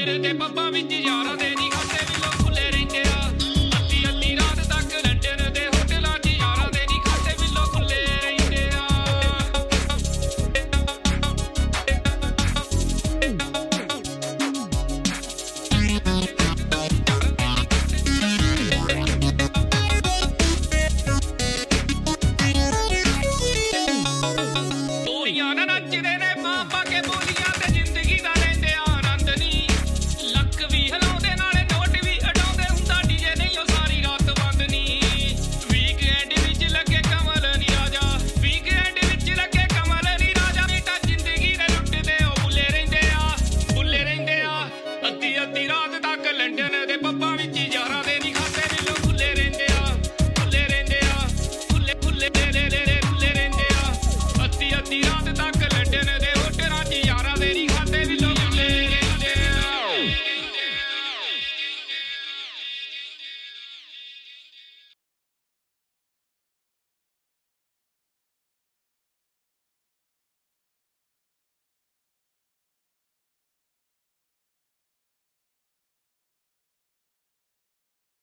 ਨੇੜੇ ਤੇ ਪੱਬਾਂ ਵਿੱਚ ਯਾਰਾਂ ਦੇ ਨੀ ਖਾਤੇ ਵੀ ਲੋਕ ਖੁੱਲੇ ਰਹਿੰਦੇ ਆ ਅੱਧੀ ਅੱਧੀ ਰਾਤ ਤੱਕ ਲੰਡਨ ਦੇ ਹੋਟਲਾਂ 'ਚ ਯਾਰਾਂ ਦੇ ਨੀ ਖਾਤੇ ਵੀ ਲੋਕ ਖੁੱਲੇ ਰਹਿੰਦੇ ਆ ਕੁੜੀਆਂ ਨਾ ਨੱਚਦੇ ਨੇ ਮਾਂ ਪਾ ਕੇ ਬੋਲੀ